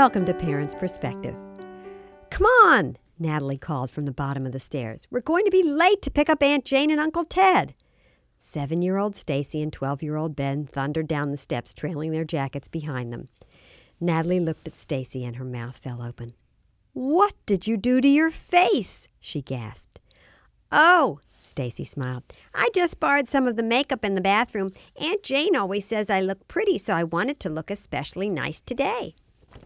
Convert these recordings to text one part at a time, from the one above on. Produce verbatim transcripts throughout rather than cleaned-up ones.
Welcome to Parents' Perspective. Come on, Natalie called from the bottom of the stairs. We're going to be late to pick up Aunt Jane and Uncle Ted. Seven-year-old Stacy and twelve-year-old Ben thundered down the steps, trailing their jackets behind them. Natalie looked at Stacy and her mouth fell open. "What did you do to your face?" she gasped. "Oh," Stacy smiled. "I just borrowed some of the makeup in the bathroom. Aunt Jane always says I look pretty, so I wanted to look especially nice today."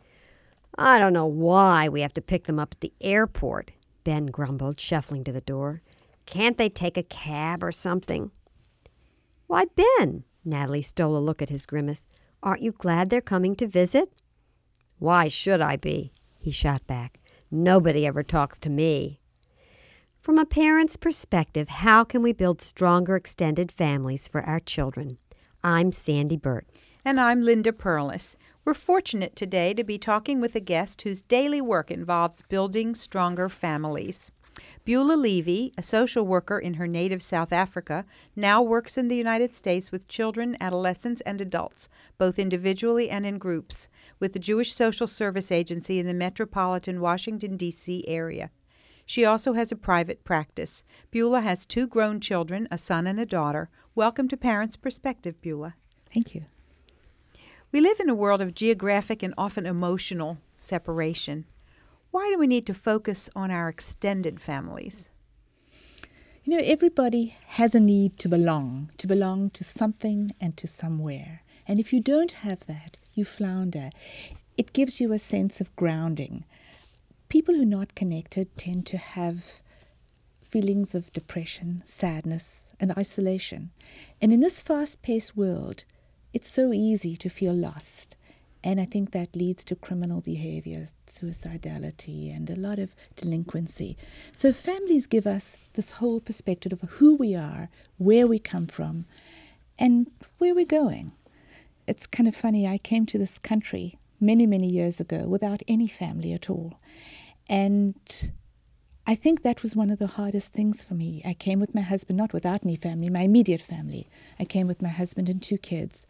"I don't know why we have to pick them up at the airport," Ben grumbled, shuffling to the door. "Can't they take a cab or something?" "Why, Ben," Natalie stole a look at his grimace, "aren't you glad they're coming to visit?" "Why should I be?" he shot back. "Nobody ever talks to me." From a parent's perspective, how can we build stronger extended families for our children? I'm Sandy Burt. And I'm Linda Perlis. We're fortunate today to be talking with a guest whose daily work involves building stronger families. Beulah Levy, a social worker in her native South Africa, now works in the United States with children, adolescents, and adults, both individually and in groups, with the Jewish Social Service Agency in the metropolitan Washington, D C area. She also has a private practice. Beulah has two grown children, a son and a daughter. Welcome to Parents' Perspective, Beulah. Thank you. We live in a world of geographic and often emotional separation. Why do we need to focus on our extended families? You know, everybody has a need to belong, to belong to something and to somewhere. And if you don't have that, you flounder. It gives you a sense of grounding. People who are not connected tend to have feelings of depression, sadness, and isolation. And in this fast-paced world, it's so easy to feel lost. And I think that leads to criminal behavior, suicidality, and a lot of delinquency. So families give us this whole perspective of who we are, where we come from, and where we're going. It's kind of funny, I came to this country many, many years ago without any family at all. And I think that was one of the hardest things for me. I came with my husband, not without any family, my immediate family. I came with my husband and two kids.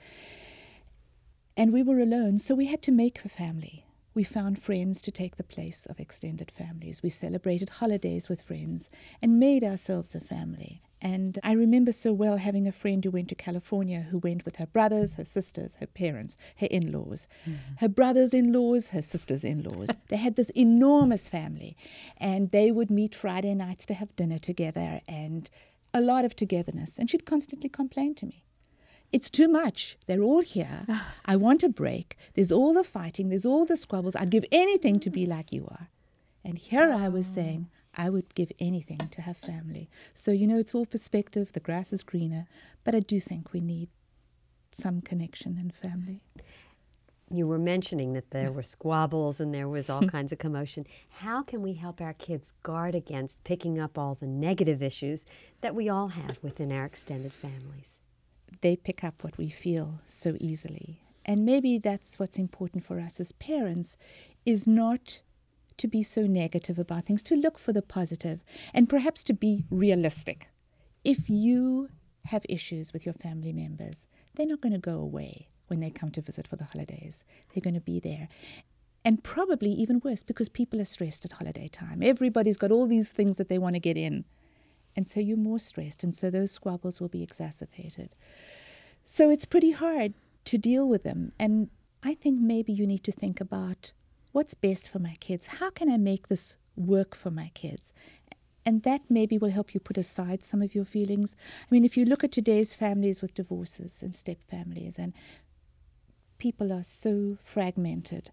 And we were alone, so we had to make a family. We found friends to take the place of extended families. We celebrated holidays with friends and made ourselves a family. And I remember so well having a friend who went to California who went with her brothers, her sisters, her parents, her in-laws, mm-hmm. her brothers-in-laws, her sisters-in-laws. They had this enormous family. And they would meet Friday nights to have dinner together and a lot of togetherness. And she'd constantly complain to me. "It's too much. They're all here. I want a break. There's all the fighting. There's all the squabbles. I'd give anything to be like you are." And here I was saying, I would give anything to have family. So, you know, it's all perspective. The grass is greener. But I do think we need some connection and family. You were mentioning that there were squabbles and there was all kinds of commotion. How can we help our kids guard against picking up all the negative issues that we all have within our extended families? They pick up what we feel so easily. And maybe that's what's important for us as parents, is not to be so negative about things, to look for the positive, and perhaps to be realistic. If you have issues with your family members, they're not going to go away when they come to visit for the holidays. They're going to be there. And probably even worse, because people are stressed at holiday time. Everybody's got all these things that they want to get in. And so you're more stressed, and so those squabbles will be exacerbated. So it's pretty hard to deal with them. And I think maybe you need to think about what's best for my kids. How can I make this work for my kids? And that maybe will help you put aside some of your feelings. I mean, if you look at today's families with divorces and step families, and people are so fragmented,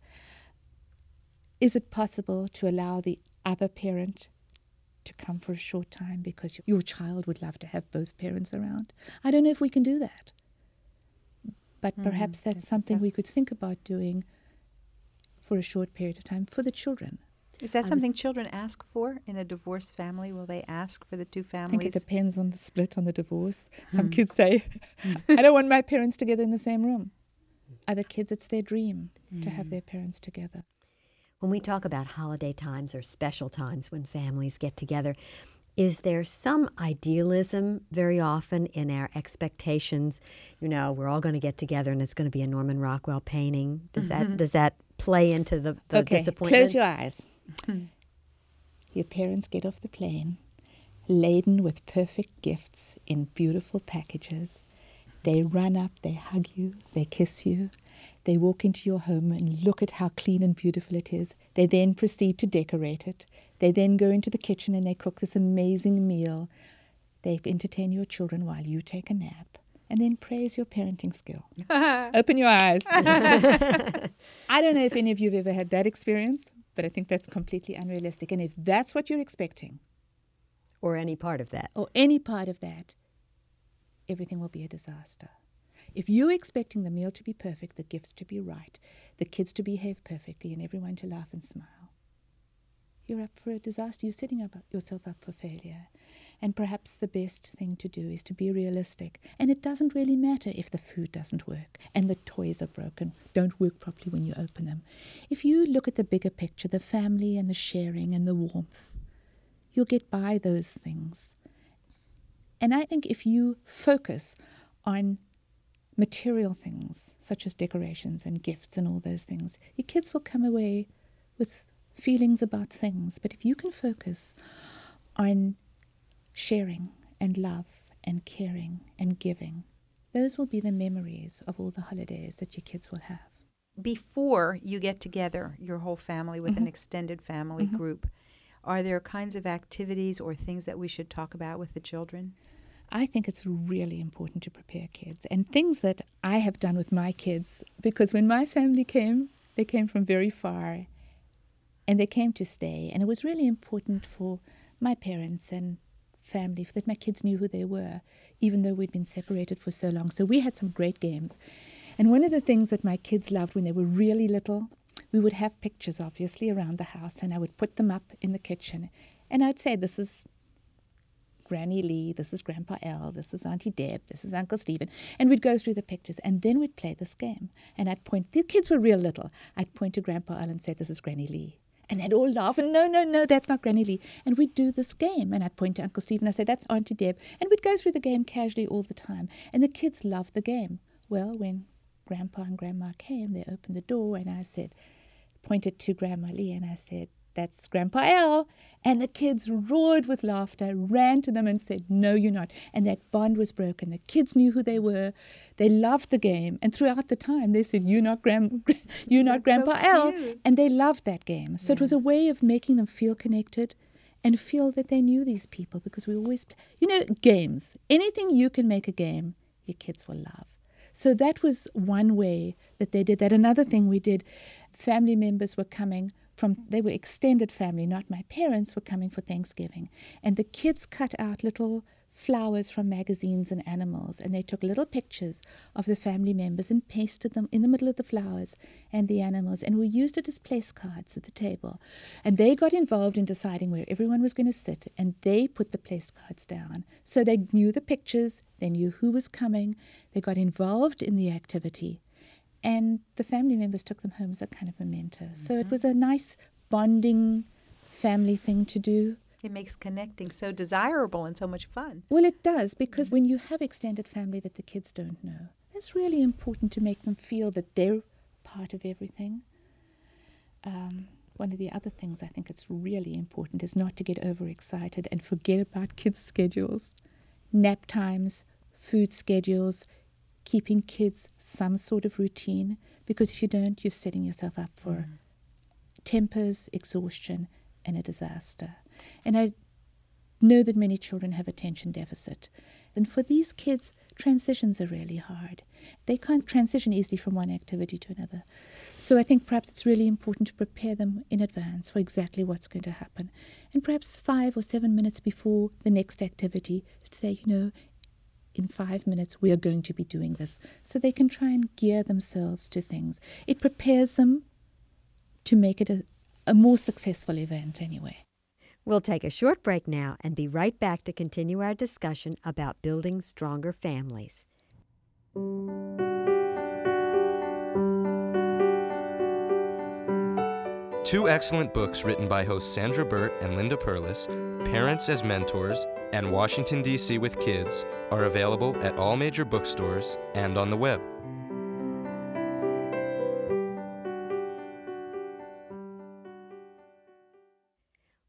is it possible to allow the other parent to come for a short time because your child would love to have both parents around? I don't know if we can do that. But perhaps mm, that's, that's something tough. we could think about doing for a short period of time for the children. Is that um, something children ask for in a divorced family? Will they ask for the two families? I think it depends on the split, on the divorce. Some mm. kids say, I don't want my parents together in the same room. Other kids, it's their dream mm. to have their parents together. When we talk about holiday times or special times when families get together, is there some idealism very often in our expectations? You know, we're all going to get together and it's going to be a Norman Rockwell painting. Does mm-hmm. that does that play into the, the okay, disappointment? Close your eyes. Your parents get off the plane, laden with perfect gifts in beautiful packages. They run up, they hug you, they kiss you. They walk into your home and look at how clean and beautiful it is. They then proceed to decorate it. They then go into the kitchen and they cook this amazing meal. They entertain your children while you take a nap. And then praise your parenting skill. Open your eyes. I don't know if any of you have ever had that experience, but I think that's completely unrealistic. And if that's what you're expecting, or any part of that, or any part of that, everything will be a disaster. If you're expecting the meal to be perfect, the gifts to be right, the kids to behave perfectly, and everyone to laugh and smile, you're up for a disaster. You're setting up yourself up for failure. And perhaps the best thing to do is to be realistic. And it doesn't really matter if the food doesn't work and the toys are broken, don't work properly when you open them. If you look at the bigger picture, the family and the sharing and the warmth, you'll get by those things. And I think if you focus on material things, such as decorations and gifts and all those things, your kids will come away with feelings about things. But if you can focus on sharing and love and caring and giving, those will be the memories of all the holidays that your kids will have. Before you get together, your whole family with Mm-hmm. an extended family Mm-hmm. group, are there kinds of activities or things that we should talk about with the children? I think it's really important to prepare kids, and things that I have done with my kids, because when my family came, they came from very far, and they came to stay, and it was really important for my parents and family that my kids knew who they were, even though we'd been separated for so long. So we had some great games. And one of the things that my kids loved when they were really little, we would have pictures, obviously, around the house, and I would put them up in the kitchen, and I'd say, this is Granny Lee, this is Grandpa Al, this is Auntie Deb, this is Uncle Stephen. And we'd go through the pictures, and then we'd play this game. And I'd point, the kids were real little. I'd point to Grandpa Al and say, this is Granny Lee. And they'd all laugh, and no, no, no, that's not Granny Lee. And we'd do this game, and I'd point to Uncle Stephen, and I'd say, that's Auntie Deb. And we'd go through the game casually all the time. And the kids loved the game. Well, when Grandpa and Grandma came, they opened the door, and I said, pointed to Grandma Lee, and I said, that's Grandpa Al. And the kids roared with laughter, ran to them and said, no, you're not. And that bond was broken. The kids knew who they were. They loved the game. And throughout the time, they said, you're not, Gram- you're not Grandpa so Al. cute. And they loved that game. So Yeah. it was a way of making them feel connected and feel that they knew these people, because we always, you know, games. Anything you can make a game, your kids will love. So that was one way that they did that. Another thing we did, family members were coming from, they were extended family, not my parents, were coming for Thanksgiving. And the kids cut out little flowers from magazines and animals, and they took little pictures of the family members and pasted them in the middle of the flowers and the animals, and we used it as place cards at the table. And they got involved in deciding where everyone was going to sit, and they put the place cards down. So they knew the pictures, they knew who was coming, they got involved in the activity, and the family members took them home as a kind of memento. Mm-hmm. So it was a nice bonding family thing to do. It makes connecting so desirable and so much fun. Well, it does, because when you have extended family that the kids don't know, it's really important to make them feel that they're part of everything. Um, one of the other things I think it's really important is not to get overexcited and forget about kids' schedules, nap times, food schedules, keeping kids some sort of routine, because if you don't, you're setting yourself up for mm. tempers, exhaustion, and a disaster. And I know that many children have attention deficit. And for these kids, transitions are really hard. They can't transition easily from one activity to another. So I think perhaps it's really important to prepare them in advance for exactly what's going to happen. And perhaps five or seven minutes before the next activity, to say, you know, in five minutes we are going to be doing this. So they can try and gear themselves to things. It prepares them to make it a, a more successful event anyway. We'll take a short break now and be right back to continue our discussion about building stronger families. Two excellent books written by hosts Sandra Burt and Linda Perlis, Parents as Mentors and Washington, D C with Kids, are available at all major bookstores and on the web.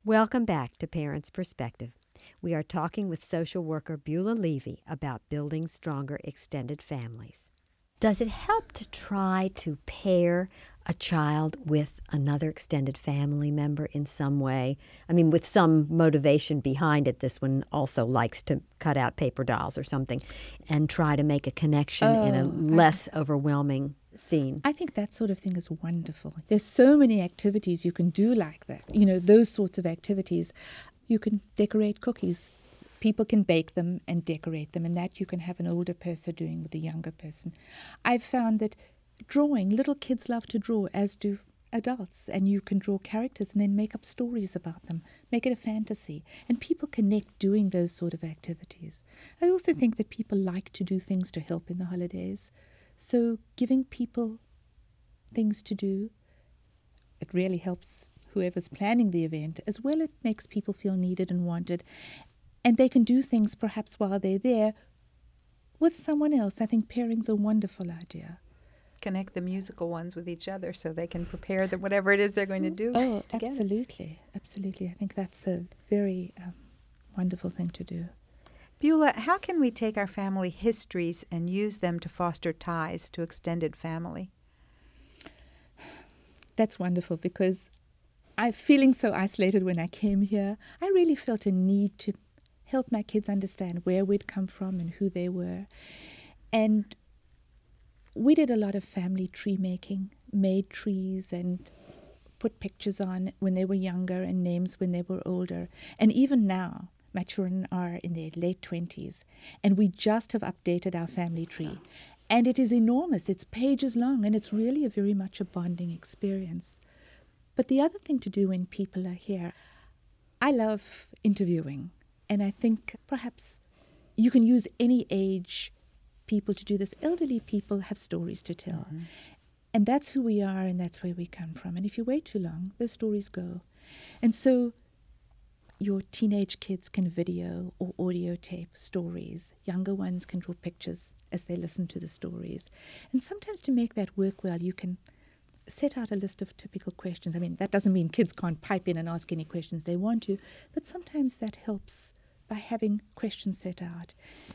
Welcome back to Parents' Perspective. We are talking with social worker Beulah Levy about building stronger extended families. Does it help to try to pair a child with another extended family member in some way? I mean, with some motivation behind it. This one also likes to cut out paper dolls or something and try to make a connection Oh, in a less overwhelming scene. I think that sort of thing is wonderful. There's so many activities you can do like that. You know, those sorts of activities. You can decorate cookies. People can bake them and decorate them, and that you can have an older person doing with a younger person. I've found that drawing, little kids love to draw, as do adults, and you can draw characters and then make up stories about them, make it a fantasy, and people connect doing those sort of activities. I also think that people like to do things to help in the holidays, so giving people things to do, it really helps whoever's planning the event, as well it makes people feel needed and wanted. And they can do things perhaps while they're there with someone else. I think pairing's a wonderful idea. Connect the musical ones with each other so they can prepare the, whatever it is they're going to do Oh, together. absolutely. Absolutely. I think that's a very um, wonderful thing to do. Beulah, how can we take our family histories and use them to foster ties to extended family? That's wonderful because I, feeling so isolated when I came here, I really felt a need to help my kids understand where we'd come from and who they were. And we did a lot of family tree making, made trees and put pictures on when they were younger and names when they were older. And even now, my children are in their late twenties, and we just have updated our family tree. And it is enormous. It's pages long, and it's really a very much a bonding experience. But the other thing to do when people are here, I love interviewing. And I think perhaps you can use any age people to do this. Elderly people have stories to tell. Mm-hmm. And that's who we are, and that's where we come from. And if you wait too long, those stories go. And so your teenage kids can video or audio tape stories. Younger ones can draw pictures as they listen to the stories. And sometimes to make that work well, you can set out a list of typical questions. I mean, that doesn't mean kids can't pipe in and ask any questions they want to, but sometimes that helps by having questions set out.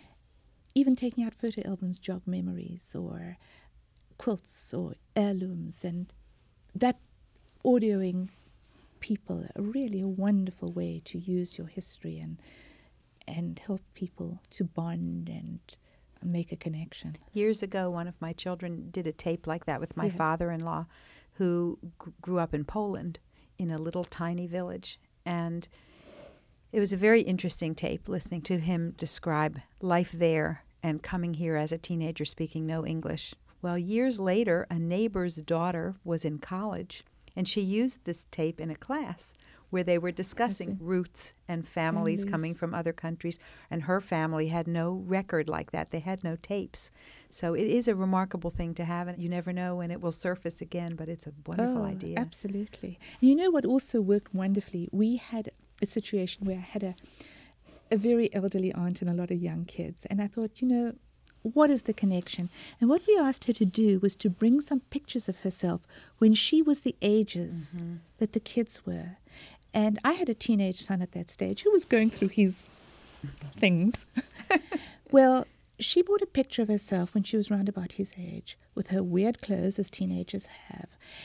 Even taking out photo albums jog memories, or quilts or heirlooms, and that audioing people, a really a wonderful way to use your history and and help people to bond and make a connection. Years ago, one of my children did a tape like that with my Yeah. father-in-law, who g- grew up in Poland in a little tiny village. And it was a very interesting tape, listening to him describe life there and coming here as a teenager speaking no English. Well, years later, a neighbor's daughter was in college, and she used this tape in a class where they were discussing roots and families, Families. coming from other countries. And her family had no record like that. They had no tapes. So it is a remarkable thing to have, and you never know when it will surface again, but it's a wonderful oh, idea. Absolutely. And you know what also worked wonderfully? We had a situation where I had a, a very elderly aunt and a lot of young kids. And I thought, you know, what is the connection? And what we asked her to do was to bring some pictures of herself when she was the ages Mm-hmm. that the kids were. And I had a teenage son at that stage who was going through his things. Well, she brought a picture of herself when she was round about his age with her weird clothes, as teenagers have.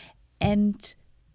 And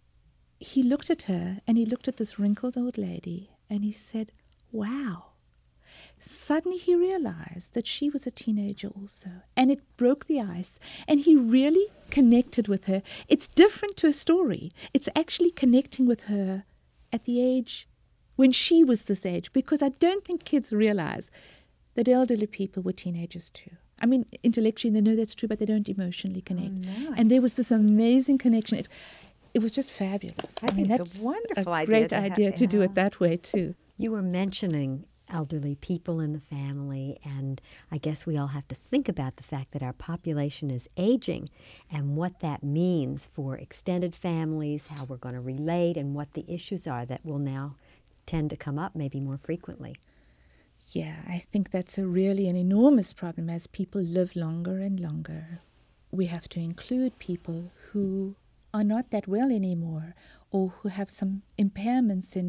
he looked at her, and he looked at this wrinkled old lady, and he said, wow. Suddenly he realized that she was a teenager also, and it broke the ice, and he really connected with her. It's different to a story. It's actually connecting with her at the age when she was this age, because I don't think kids realize that elderly people were teenagers too. I mean, intellectually they know that's true, but they don't emotionally connect. Oh, no. And there was this amazing connection. It, it was just fabulous. I mean, think it's a that's wonderful a idea great to ha- idea to do yeah. it that way too. You were mentioning elderly people in the family, and I guess we all have to think about the fact that our population is aging and what that means for extended families, how we're going to relate, and what the issues are that will now tend to come up maybe more frequently. Yeah, I think that's a really an enormous problem as people live longer and longer. We have to include people who are not that well anymore, or who have some impairments in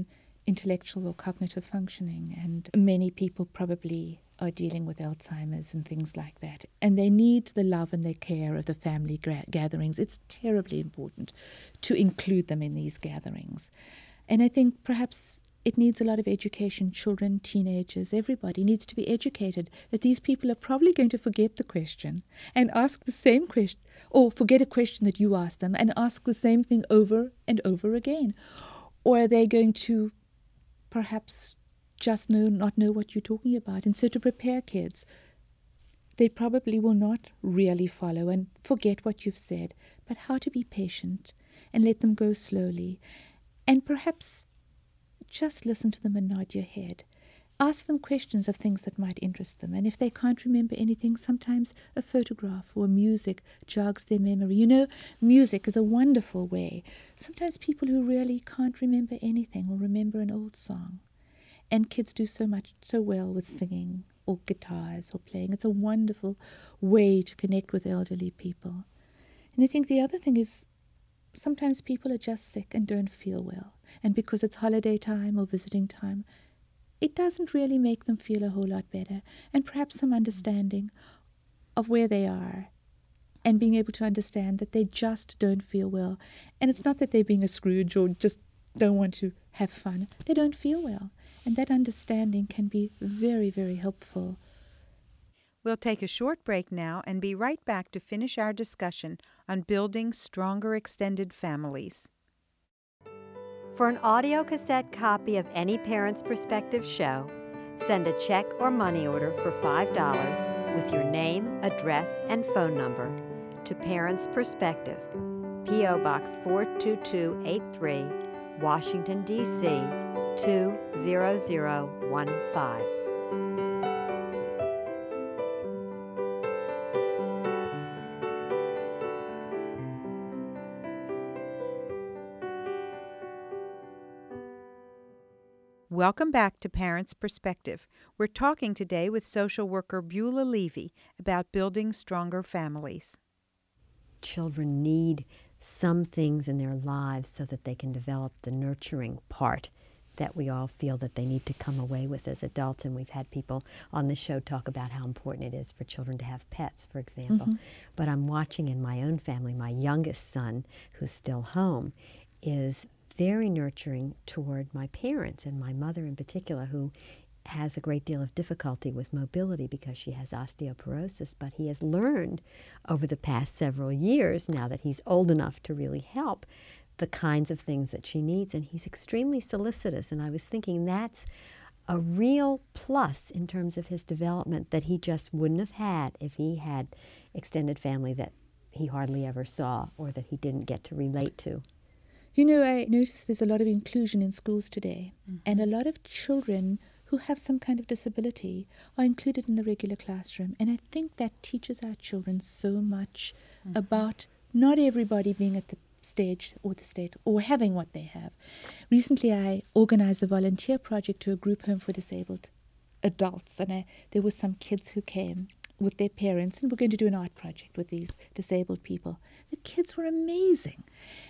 intellectual or cognitive functioning, and many people probably are dealing with Alzheimer's and things like that, and they need the love and the care of the family gra- gatherings. It's terribly important to include them in these gatherings. And I think perhaps it needs a lot of education. Children, teenagers, everybody needs to be educated that these people are probably going to forget the question and ask the same question, or forget a question that you asked them and ask the same thing over and over again. Or are they going to perhaps just know, not know what you're talking about? And so to prepare kids, they probably will not really follow and forget what you've said, but how to be patient and let them go slowly. And perhaps just listen to them and nod your head. Ask them questions of things that might interest them. And if they can't remember anything, sometimes a photograph or music jogs their memory. You know, music is a wonderful way. Sometimes people who really can't remember anything will remember an old song. And kids do so much, so well with singing or guitars or playing. It's a wonderful way to connect with elderly people. And I think the other thing is, sometimes people are just sick and don't feel well. And because it's holiday time or visiting time, it doesn't really make them feel a whole lot better. And perhaps some understanding of where they are and being able to understand that they just don't feel well. And it's not that they're being a Scrooge or just don't want to have fun. They don't feel well. And that understanding can be very, very helpful. We'll take a short break now and be right back to finish our discussion on building stronger extended families. For an audio cassette copy of any Parents' Perspective show, send a check or money order for five dollars with your name, address, and phone number to Parents' Perspective, P O. Box four two two eight three, Washington, D C two zero zero one five. Welcome back to Parents' Perspective. We're talking today with social worker Beulah Levy about building stronger families. Children need some things in their lives so that they can develop the nurturing part that we all feel that they need to come away with as adults. And we've had people on the show talk about how important it is for children to have pets, for example. Mm-hmm. But I'm watching in my own family, my youngest son, who's still home, is very nurturing toward my parents and my mother in particular, who has a great deal of difficulty with mobility because she has osteoporosis. But he has learned over the past several years, now that he's old enough to really help, the kinds of things that she needs. And he's extremely solicitous. And I was thinking that's a real plus in terms of his development that he just wouldn't have had if he had extended family that he hardly ever saw or that he didn't get to relate to. You know, I notice there's a lot of inclusion in schools today, mm-hmm. and a lot of children who have some kind of disability are included in the regular classroom. And I think that teaches our children so much mm-hmm. about not everybody being at the stage or the state or having what they have. Recently, I organized a volunteer project to a group home for disabled adults, and I, there were some kids who came with their parents, and we're going to do an art project with these disabled people. The kids were amazing.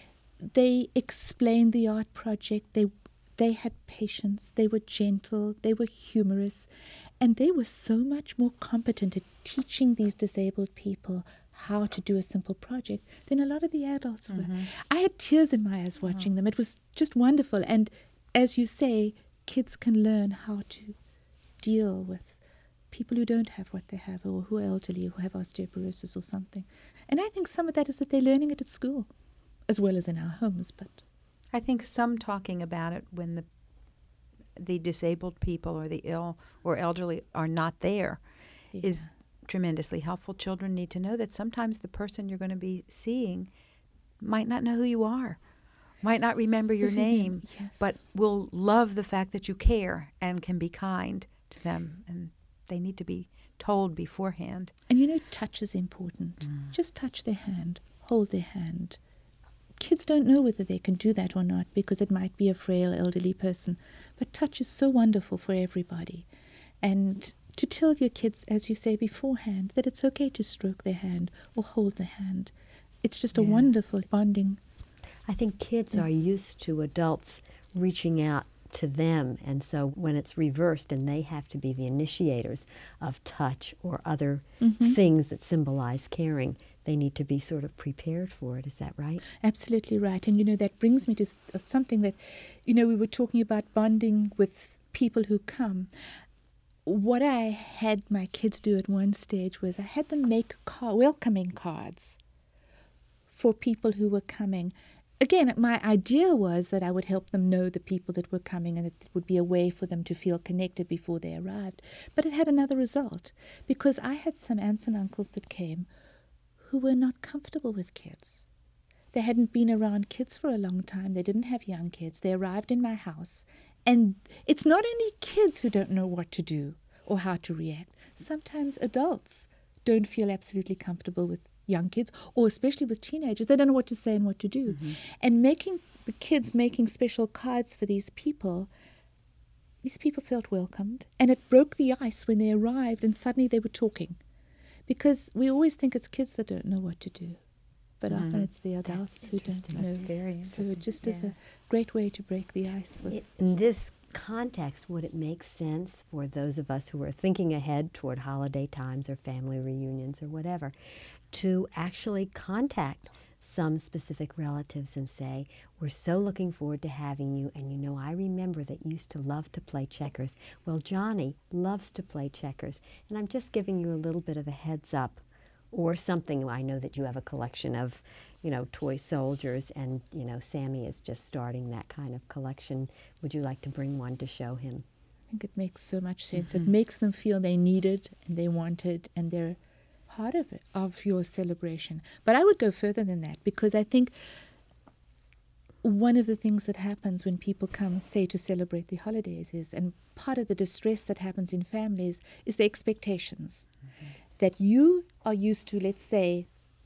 They explained the art project. They they had patience. They were gentle. They were humorous. And they were so much more competent at teaching these disabled people how to do a simple project than a lot of the adults mm-hmm. were. I had tears in my eyes watching oh. them. It was just wonderful. And as you say, kids can learn how to deal with people who don't have what they have, or who are elderly, who have osteoporosis or something. And I think some of that is that they're learning it at school, as well as in our homes. But I think some talking about it when the the disabled people or the ill or elderly are not there yeah. is tremendously helpful. Children need to know that sometimes the person you're going to be seeing might not know who you are, might not remember your name, yes. but will love the fact that you care and can be kind to them. And they need to be told beforehand. And you know, touch is important. Mm. Just touch their hand, hold their hand. Kids don't know whether they can do that or not because it might be a frail elderly person. But touch is so wonderful for everybody. And to tell your kids, as you say beforehand, that it's okay to stroke their hand or hold their hand. It's just yeah. a wonderful bonding. I think kids yeah. are used to adults reaching out to them. And so when it's reversed and they have to be the initiators of touch or other Mm-hmm. things that symbolize caring, they need to be sort of prepared for it. Is that right? Absolutely right. And, you know, that brings me to th- something that, you know, we were talking about bonding with people who come. What I had my kids do at one stage was I had them make car- welcoming cards for people who were coming. Again, my idea was that I would help them know the people that were coming and it would be a way for them to feel connected before they arrived. But it had another result, because I had some aunts and uncles that came who were not comfortable with kids. They hadn't been around kids for a long time. They didn't have young kids. They arrived in my house. And it's not only kids who don't know what to do or how to react. Sometimes adults don't feel absolutely comfortable with young kids, or especially with teenagers. They don't know what to say and what to do. Mm-hmm. And making the kids making special cards for these people, these people felt welcomed. And it broke the ice when they arrived and suddenly they were talking. Because we always think it's kids that don't know what to do. But mm-hmm. often it's the adults who don't know. That's very so it just yeah. is a great way to break the ice with. It, in this context, would it make sense for those of us who are thinking ahead toward holiday times or family reunions or whatever to actually contact some specific relatives and say, we're so looking forward to having you, and you know, I remember that you used to love to play checkers. Well, Johnny loves to play checkers, and I'm just giving you a little bit of a heads up or something. I know that you have a collection of, you know, toy soldiers, and, you know, Sammy is just starting that kind of collection. Would you like to bring one to show him? I think it makes so much sense. Mm-hmm. It makes them feel they need it and they want it and they're part of it, of your celebration. But I would go further than that, because I think one of the things that happens when people come, say, to celebrate the holidays is, and part of the distress that happens in families, is the expectations. Mm-hmm. That you are used to, let's say,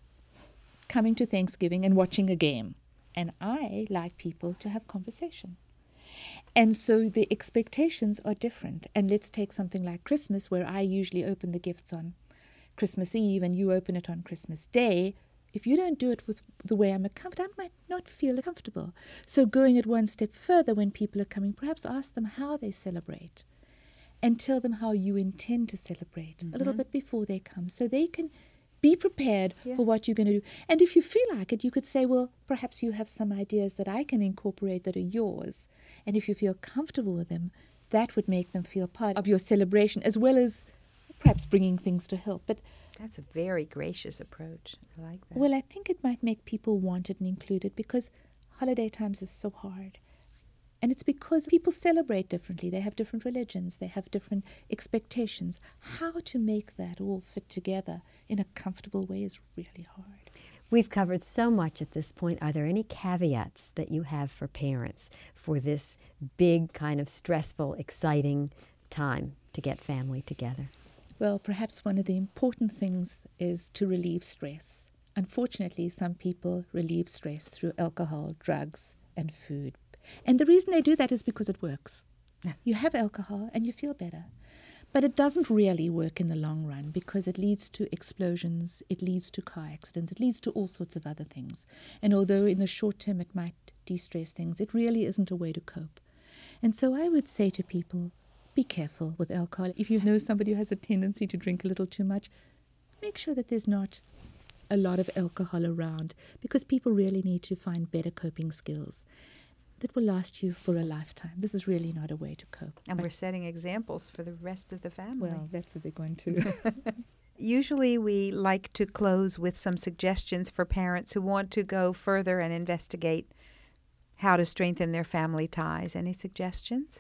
coming to Thanksgiving and watching a game. And I like people to have conversation. And so the expectations are different. And let's take something like Christmas, where I usually open the gifts on Christmas Eve and you open it on Christmas Day. If you don't do it with the way I'm accustomed, I might not feel comfortable. So going it one step further, when people are coming, perhaps ask them how they celebrate. And tell them how you intend to celebrate mm-hmm. a little bit before they come, so they can be prepared yeah. for what you're going to do. And if you feel like it, you could say, well, perhaps you have some ideas that I can incorporate that are yours. And if you feel comfortable with them, that would make them feel part of your celebration, as well as perhaps bringing things to help. But that's a very gracious approach. I like that. Well, I think it might make people wanted and included, because holiday times is so hard. And it's because people celebrate differently. They have different religions. They have different expectations. How to make that all fit together in a comfortable way is really hard. We've covered so much at this point. Are there any caveats that you have for parents for this big, kind of stressful, exciting time to get family together? Well, perhaps one of the important things is to relieve stress. Unfortunately, some people relieve stress through alcohol, drugs, and food. And the reason they do that is because it works. You have alcohol and you feel better. But it doesn't really work in the long run, because it leads to explosions, it leads to car accidents, it leads to all sorts of other things. And although in the short term it might de-stress things, it really isn't a way to cope. And so I would say to people, be careful with alcohol. If you know somebody who has a tendency to drink a little too much, make sure that there's not a lot of alcohol around, because people really need to find better coping skills that will last you for a lifetime. This is really not a way to cope. And we're setting examples for the rest of the family. Well, that's a big one too. Usually we like to close with some suggestions for parents who want to go further and investigate how to strengthen their family ties. Any suggestions?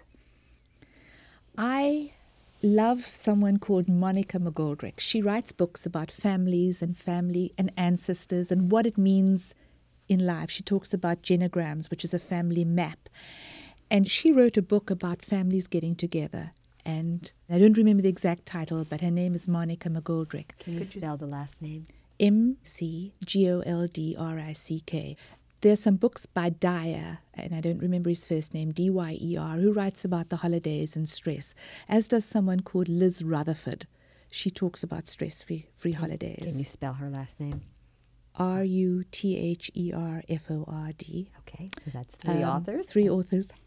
I love someone called Monica McGoldrick. She writes books about families and family and ancestors and what it means in life. She talks about genograms, which is a family map. And she wrote a book about families getting together. And I don't remember the exact title, but her name is Monica McGoldrick. Can you spell the last name? M C G O L D R I C K. There's some books by Dyer, and I don't remember his first name, D Y E R, who writes about the holidays and stress, as does someone called Liz Rutherford. She talks about stress-free free holidays. Can you spell her last name? R U T H E R F O R D. Okay, so that's three um, authors. Three authors.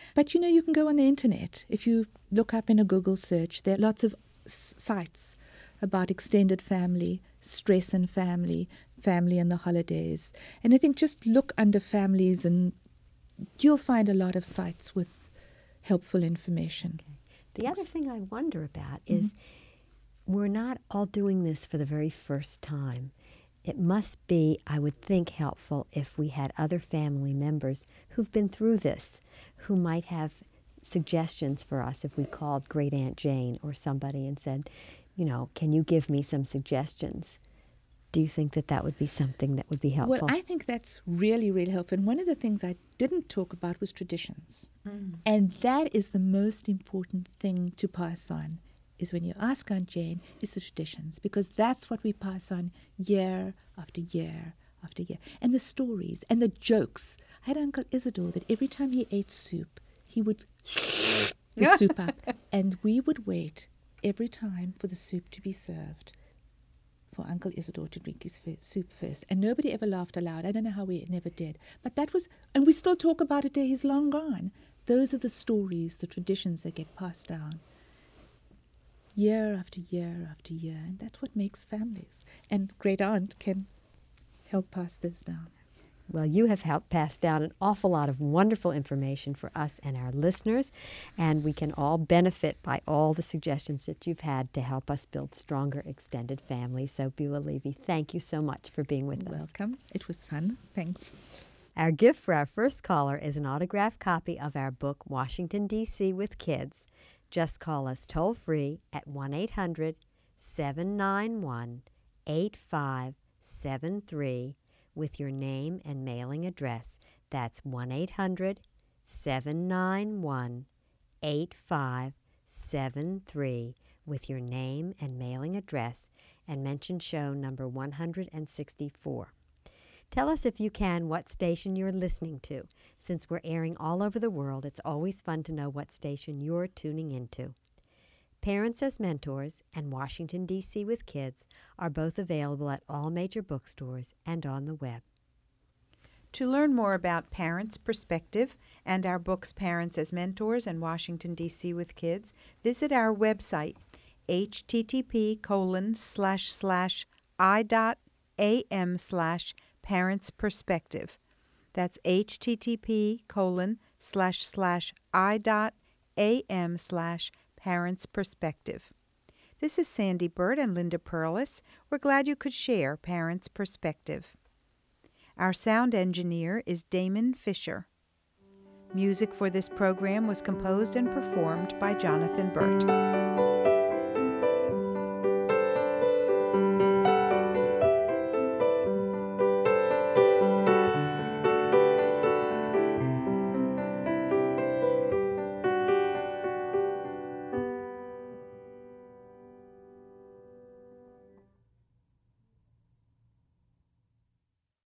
But, you know, you can go on the internet. If you look up in a Google search, there are lots of s- sites about extended family, stress and family, family and the holidays. And I think just look under families and you'll find a lot of sites with helpful information. Okay. The other thing I wonder about is mm-hmm. we're not all doing this for the very first time. It must be, I would think, helpful if we had other family members who've been through this, who might have suggestions for us if we called Great Aunt Jane or somebody and said, you know, can you give me some suggestions? Do you think that that would be something that would be helpful? Well, I think that's really, really helpful. And one of the things I didn't talk about was traditions. Mm. And that is the most important thing to pass on, is when you ask Aunt Jane, is the traditions, because that's what we pass on year after year after year. And the stories and the jokes. I had Uncle Isidore that every time he ate soup, he would the soup up. And we would wait every time for the soup to be served for Uncle Isidore to drink his f- soup first. And nobody ever laughed aloud. I don't know how we never did. But that was, and we still talk about it today, he's long gone. Those are the stories, the traditions that get passed down year after year after year. And that's what makes families. And Great Aunt can help pass those down. Well, you have helped pass down an awful lot of wonderful information for us and our listeners, and we can all benefit by all the suggestions that you've had to help us build stronger extended families. So, Beulah Levy, thank you so much for being with Welcome. us. Welcome. It was fun. Thanks. Our gift for our first caller is an autographed copy of our book, Washington, D C with Kids. Just call us toll-free at one eight hundred seven nine one eight five seven three with your name and mailing address. That's one eight hundred seven nine one eight five seven three with your name and mailing address, and mention show number one hundred sixty-four. Tell us, if you can, what station you're listening to. Since we're airing all over the world, it's always fun to know what station you're tuning into. Parents as Mentors and Washington, D C with Kids are both available at all major bookstores and on the web. To learn more about Parents' Perspective and our books Parents as Mentors and Washington, D C with Kids, visit our website, http colon slash slash i dot am slash parents perspective. That's http colon slash slash i dot am slash parents perspective. This is Sandy Burt and Linda Perlis. We're glad you could share Parents' Perspective. Our sound engineer is Damon Fisher. Music for this program was composed and performed by Jonathan Burt.